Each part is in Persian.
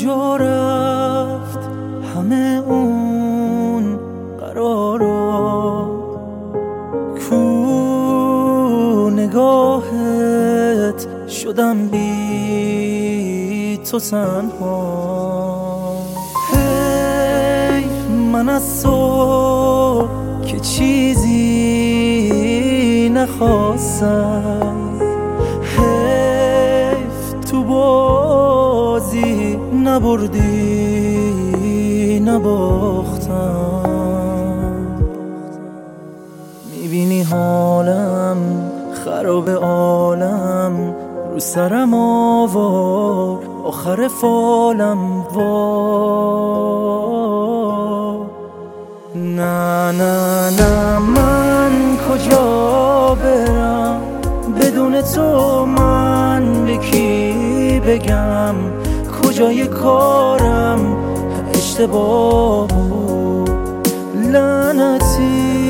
کجا رفت همه اون قرارا؟ کو نگاهت شدم بی تو تنها. هی من از تو که چیزی نخواستم، حیف تو بازی نبردی نباختم. میبینی حالم خراب عالم، رو سرم آوار آخر فالم وا. نه نه نه من کجا برم بدون تو؟ من به کی بگم کجای کارم اشتباه بود لعنتی؟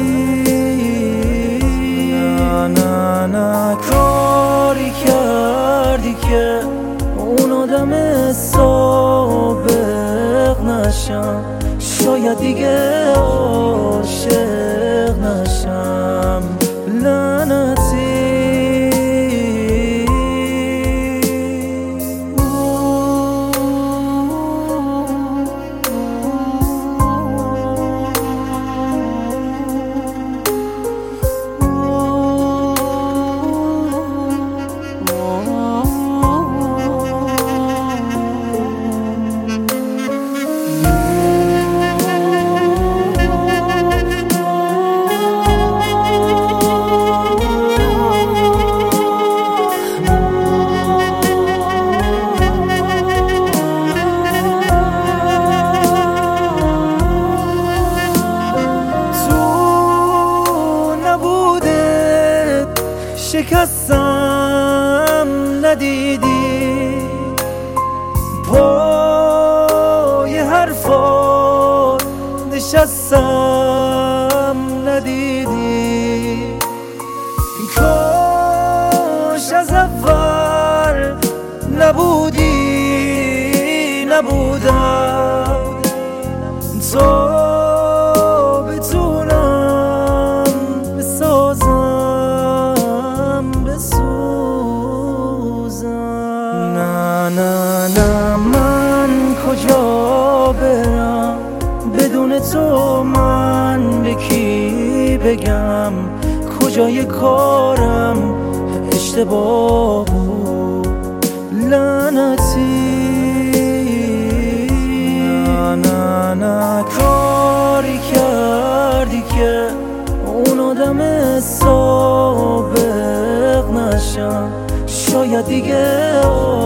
نه نه نه کاری کردی که اون آدم سابق نشم، شاید دیگه عاشق نشم لعنتی. شکستم ندیدی پای حرفات نشستم ندیدی. کاش از اول نبودی نبودم تا بتونم بسازم بسوزم. نه نه نه من کجا برم بدون تو؟ من به کی بگم کجای کارم اشتباه بود لعنتی؟ نه نه نه کاری کردی که اون آدم سابق نشم، شاید دیگه